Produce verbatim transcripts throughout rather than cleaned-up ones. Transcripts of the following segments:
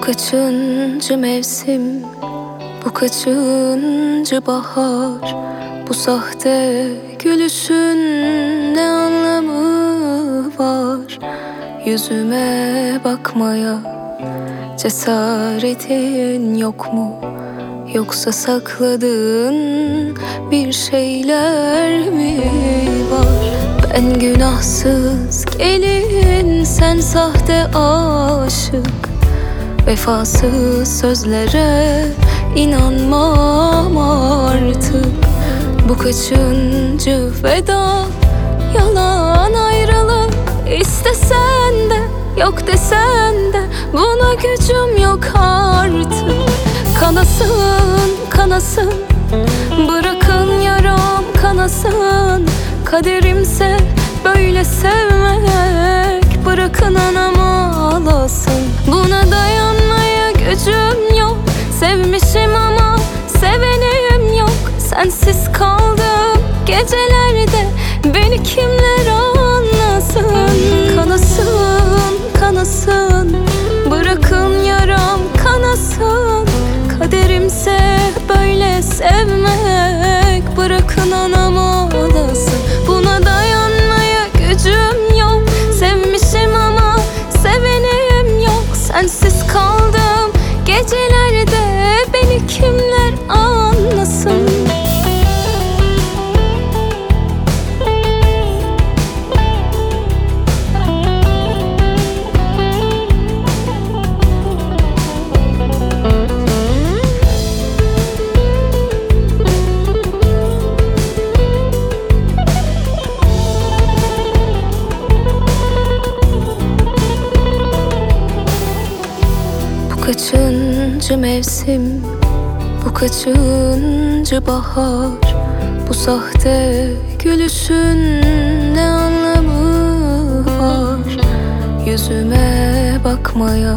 kaçıncı mevsim, bu kaçıncı bahar? Bu sahte gülüşün ne anlamı var? Yüzüme bakmaya cesaretin yok mu? Yoksa sakladığın bir şeyler mi var? Ben günahsız gelin, sen sahte aşık. Vefasız sözlere inanmam artık. Bu kaçıncı veda, yalan ayrılık. İstesen de yok desen de buna gücüm yok artık. Kanasın kanasın, bırakın yaram kanasın. Kaderimse böyle sevmek, bırakın anam ağlasın. Buna dayanmaya gücüm yok, sevmişim ama sevenim yok. Sensiz kaldım gecelerde, beni kimler anlasın? Kanasın kanasın, bırakın yaram kanasın. Kaderimse böyle sevmek, bırakın anam ağlasın. Buna dayanmaya gücüm yok, sevmişim ama sevenim yok. Sensiz kaldım gecelerde, beni kimler anlasın? Bu kaçıncı mevsim, bu kaçıncı bahar? Bu sahte gülüşün ne anlamı var? Yüzüme bakmaya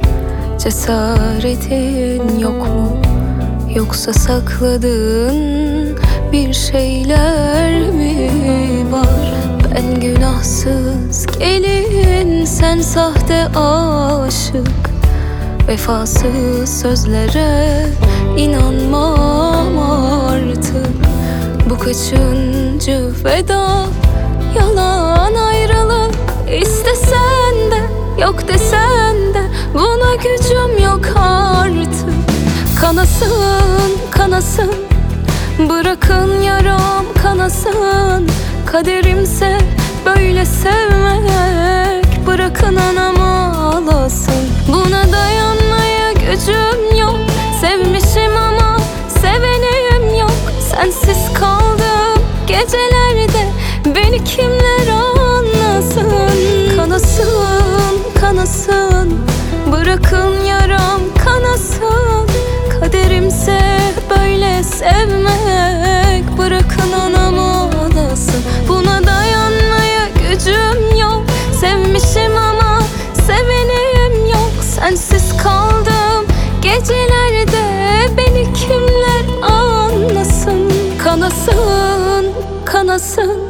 cesaretin yok mu? Yoksa sakladığın bir şeyler mi var? Ben günahsız gelin, sen sahte aşık. Vefasız sözlere inanmam artık. Bu kaçıncı veda, yalan ayrılık. İstesen de yok desen de buna gücüm yok artık. Kanasın kanasın, bırakın yaram kanasın. Kaderimse böyle sevmek, bırakın anam ağlasın. Buna dayanmaya gücüm yok, sevmişim ama sevenim yok. Sensiz kaldım gecelerde, beni kimler anlasın? Kanasın kanasın, bırakın yaram kanasın. Kaderimse böyle sevmek, bırakın anam ağlasın. Buna dayanmaya gücüm yok, sevmişim ama sevenim yok. Sensiz kaldım gecelerde, beni kimler anlasın? Kanasın kanasın,